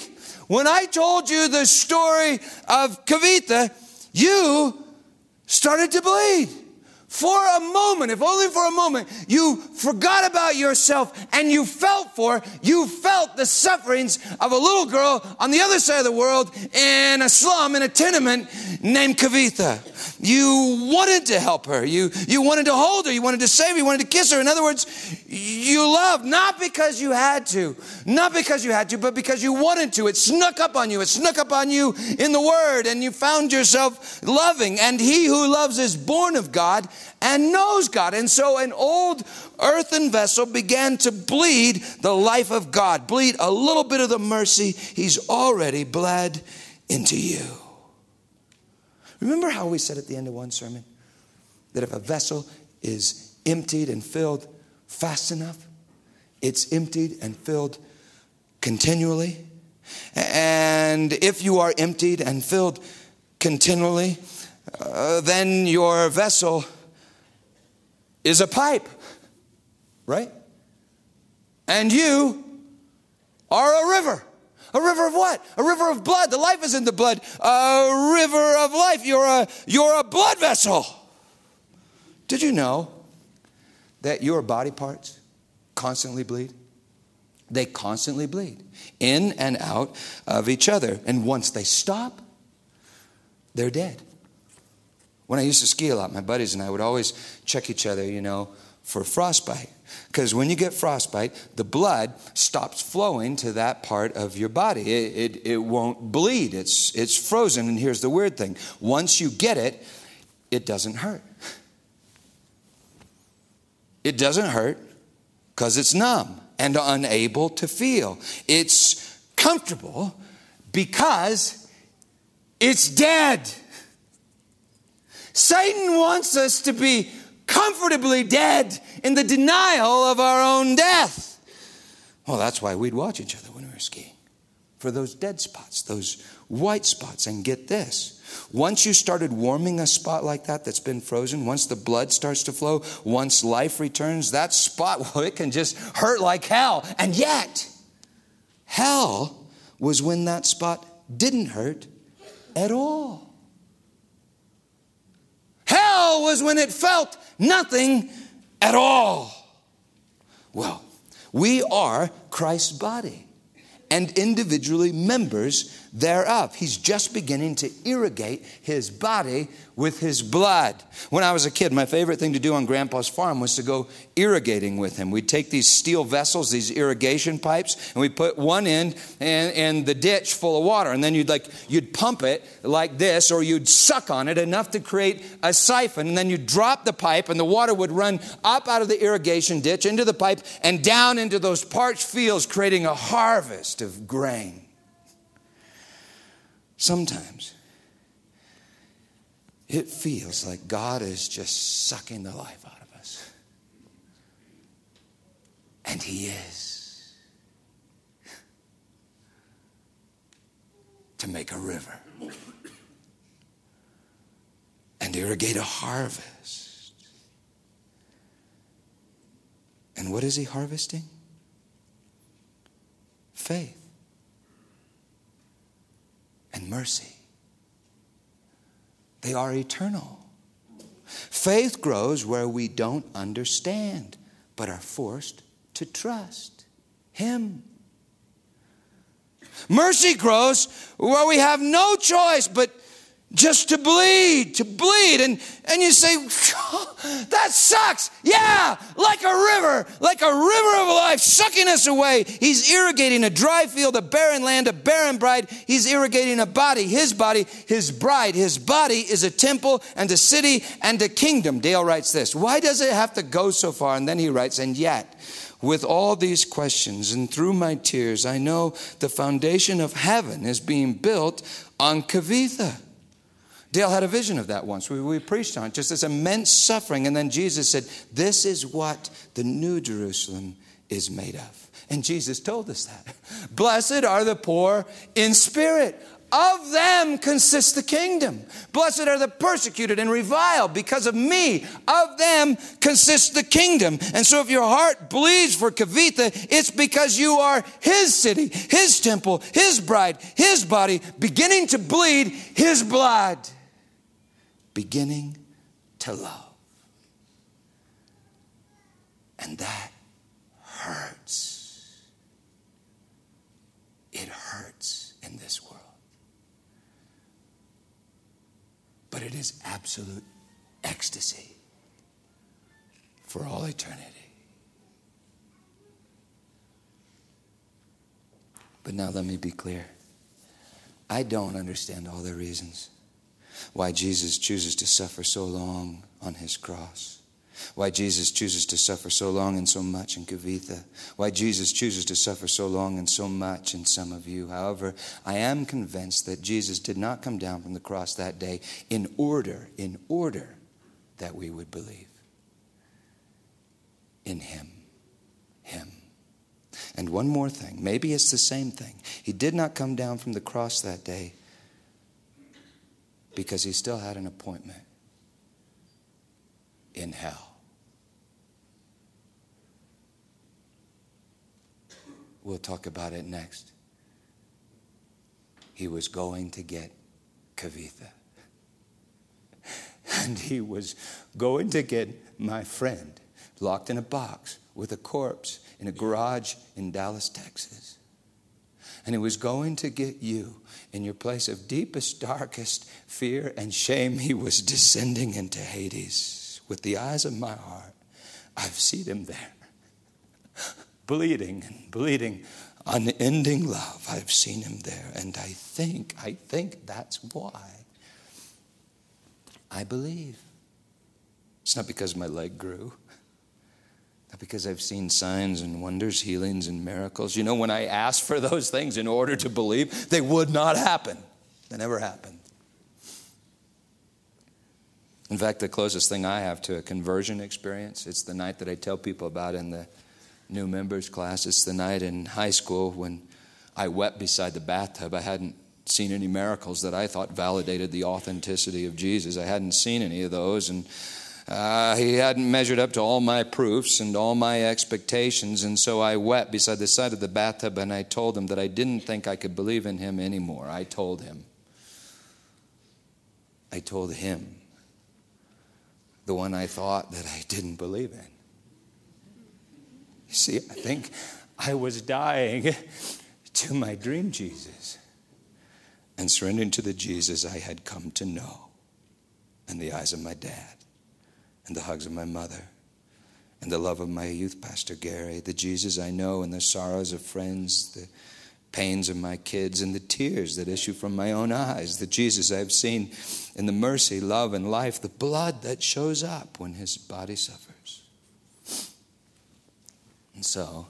when I told you the story of Kavitha, you started to bleed. For a moment, if only for a moment, you forgot about yourself and you felt the sufferings of a little girl on the other side of the world in a slum, in a tenement named Kavitha. You wanted to help her. You wanted to hold her. You wanted to save her. You wanted to kiss her. In other words, you loved, not because you had to, but because you wanted to. It snuck up on you. It snuck up on you in the Word, and you found yourself loving. And he who loves is born of God and knows God. And so an old earthen vessel began to bleed the life of God, bleed a little bit of the mercy He's already bled into you. Remember how we said at the end of one sermon that if a vessel is emptied and filled fast enough, it's emptied and filled continually. And if you are emptied and filled continually, then your vessel is a pipe, right? And you are a river. A river of what? A river of blood. The life is in the blood. A river of life. You're a blood vessel. Did you know that your body parts constantly bleed? They constantly bleed in and out of each other. And once they stop, they're dead. When I used to ski a lot, my buddies and I would always check each other, for frostbite. Because when you get frostbite, the blood stops flowing to that part of your body. It won't bleed. It's frozen. And here's the weird thing. Once you get it, it doesn't hurt. It doesn't hurt because it's numb and unable to feel. It's comfortable because it's dead. Satan wants us to be comfortably dead in the denial of our own death. Well, that's why we'd watch each other when we were skiing. For those dead spots, those white spots. And get this. Once you started warming a spot like that that's been frozen, once the blood starts to flow, once life returns, that spot, well, it can just hurt like hell. And yet, hell was when that spot didn't hurt at all. Hell was when it felt nothing at all. Well, we are Christ's body and individually members thereof. He's just beginning to irrigate his body with his blood. When I was a kid, my favorite thing to do on Grandpa's farm was to go irrigating with him. We'd take these steel vessels, these irrigation pipes, and we'd put one end in the ditch full of water. And then you'd pump it like this, or you'd suck on it enough to create a siphon. And then you'd drop the pipe, and the water would run up out of the irrigation ditch into the pipe and down into those parched fields, creating a harvest of grain. Sometimes it feels like God is just sucking the life out of us. And He is. To make a river and irrigate a harvest. And what is He harvesting? Faith and mercy. They are eternal. Faith grows where we don't understand, but are forced to trust Him. Mercy grows where we have no choice but just to bleed. And you say, oh, that sucks. Yeah, like a river of life sucking us away. He's irrigating a dry field, a barren land, a barren bride. He's irrigating a body, his bride. His body is a temple and a city and a kingdom. Dale writes this. Why does it have to go so far? And then he writes, and yet, with all these questions and through my tears, I know the foundation of heaven is being built on Kavitha. Dale had a vision of that once. We preached on it, just this immense suffering. And then Jesus said, this is what the New Jerusalem is made of. And Jesus told us that. Blessed are the poor in spirit. Of them consists the kingdom. Blessed are the persecuted and reviled because of me. Of them consists the kingdom. And so if your heart bleeds for Kavitha, it's because you are his city, his temple, his bride, his body, beginning to bleed his blood. Beginning to love. And that hurts. It hurts in this world. But it is absolute ecstasy for all eternity. But now let me be clear. I don't understand all the reasons why Jesus chooses to suffer so long on his cross. Why Jesus chooses to suffer so long and so much in Kavitha. Why Jesus chooses to suffer so long and so much in some of you. However, I am convinced that Jesus did not come down from the cross that day in order that we would believe in him. And one more thing, maybe it's the same thing. He did not come down from the cross that day because he still had an appointment in hell. We'll talk about it next. He was going to get Kavitha. And he was going to get my friend locked in a box with a corpse in a garage in Dallas, Texas. And he was going to get you in your place of deepest, darkest fear and shame. He was descending into Hades. With the eyes of my heart, I've seen him there. Bleeding and bleeding, unending love. I've seen him there. And I think that's why I believe. It's not because my leg grew. Not because I've seen signs and wonders, healings and miracles. You know, when I asked for those things in order to believe, they would not happen. They never happened. In fact, the closest thing I have to a conversion experience, it's the night that I tell people about in the new members class. It's the night in high school when I wept beside the bathtub. I hadn't seen any miracles that I thought validated the authenticity of Jesus. I hadn't seen any of those, and he hadn't measured up to all my proofs and all my expectations, and so I wept beside the side of the bathtub, and I told him that I didn't think I could believe in him anymore. I told him, the one I thought that I didn't believe in. You see, I think I was dying to my dream Jesus and surrendering to the Jesus I had come to know, and the eyes of my dad, and the hugs of my mother, and the love of my youth pastor Gary, the Jesus I know, and the sorrows of friends, the pains of my kids, and the tears that issue from my own eyes, the Jesus I've seen in the mercy, love, and life, the blood that shows up when his body suffers. And so,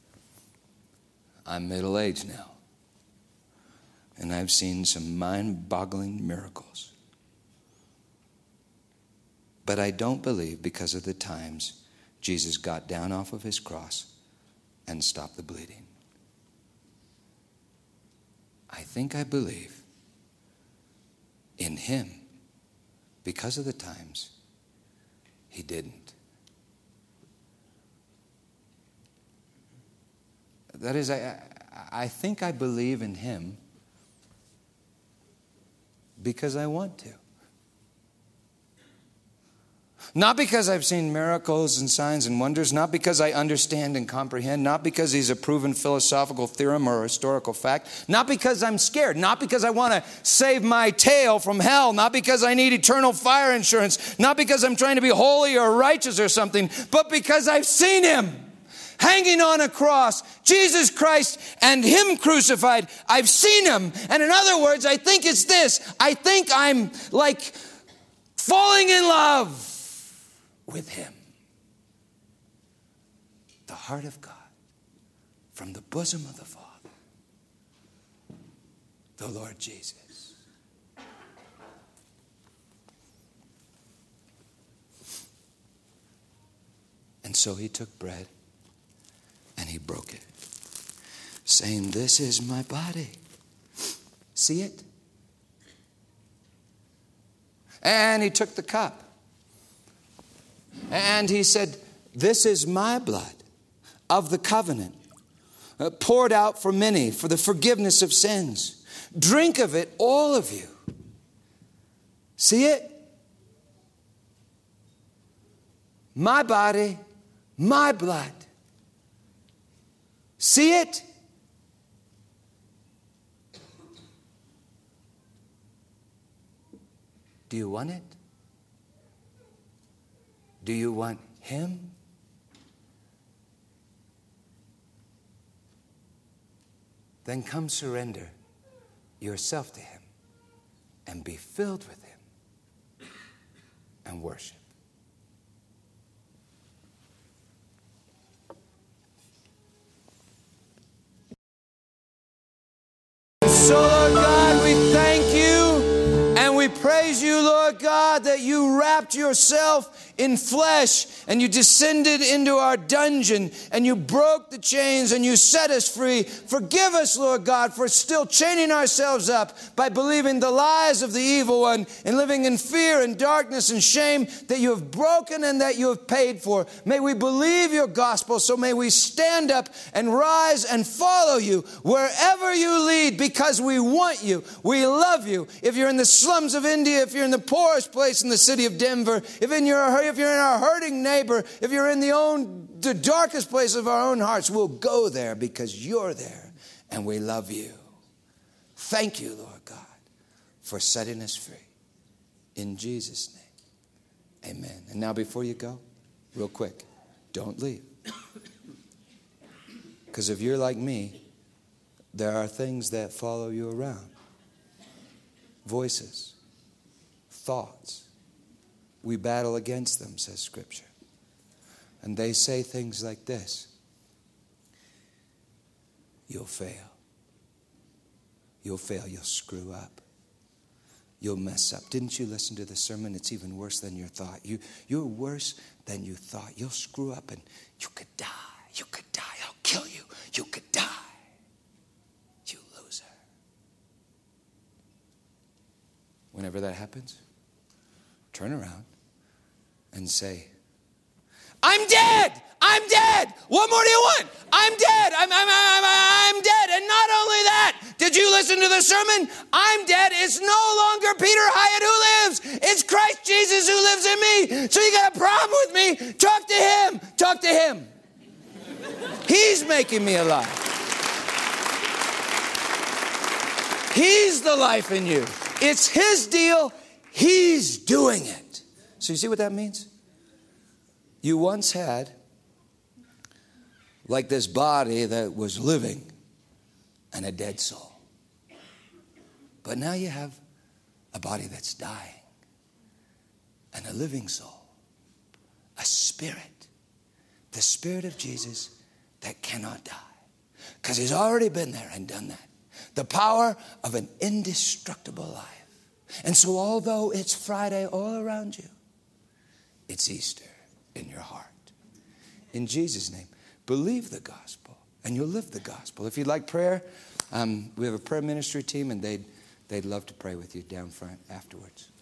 I'm middle-aged now, and I've seen some mind-boggling miracles. But I don't believe because of the times Jesus got down off of his cross and stopped the bleeding. I think I believe in him because of the times he didn't. That is, I think I believe in him because I want to. Not because I've seen miracles and signs and wonders, not because I understand and comprehend, not because he's a proven philosophical theorem or a historical fact, not because I'm scared, not because I want to save my tail from hell, not because I need eternal fire insurance, not because I'm trying to be holy or righteous or something, but because I've seen him hanging on a cross, Jesus Christ and him crucified. I've seen him. And in other words, I think it's this. I think I'm like falling in love with him. The heart of God from the bosom of the Father, the Lord Jesus. And so he took bread and he broke it, saying, "This is my body." See it? And he took the cup. And he said, "This is my blood of the covenant, poured out for many for the forgiveness of sins. Drink of it, all of you." See it? My body, my blood. See it? Do you want it? Do you want him? Then come surrender yourself to him and be filled with him and worship. So, Lord God, we thank you and we praise you, Lord God, that you wrapped yourself in flesh and you descended into our dungeon and you broke the chains and you set us free. Forgive us, Lord God, for still chaining ourselves up by believing the lies of the evil one and living in fear and darkness and shame that you have broken and that you have paid for. May we believe your gospel, so may we stand up and rise and follow you wherever you lead, because we want you. We love you. If you're in the slums of India, if you're in the poorest place in the city of Denver, if you're in our hurting neighbor, if you're in the darkest place of our own hearts, we'll go there because you're there and we love you. Thank you, Lord God, for setting us free. In Jesus' name, amen. And now before you go, real quick, don't leave. Because if you're like me, there are things that follow you around. Voices, thoughts. We battle against them, says Scripture. And they say things like this: you'll fail. You'll fail. You'll screw up. You'll mess up. Didn't you listen to the sermon? It's even worse than you thought. You're worse than you thought. You'll screw up and you could die. You could die. I'll kill you. You could die. You loser. Whenever that happens, turn around and say, "I'm dead! I'm dead! What more do you want? I'm dead! I'm dead!" And not only that, did you listen to the sermon? I'm dead. It's no longer Peter Hyatt who lives. It's Christ Jesus who lives in me. So you got a problem with me? Talk to him. Talk to him. He's making me alive. He's the life in you. It's his deal. He's doing it. So you see what that means? You once had like this body that was living and a dead soul. But now you have a body that's dying and a living soul, a spirit, the Spirit of Jesus that cannot die, because he's already been there and done that. The power of an indestructible life. And so although it's Friday all around you, it's Easter in your heart. In Jesus' name, believe the gospel and you'll live the gospel. If you'd like prayer, we have a prayer ministry team and they'd love to pray with you down front afterwards.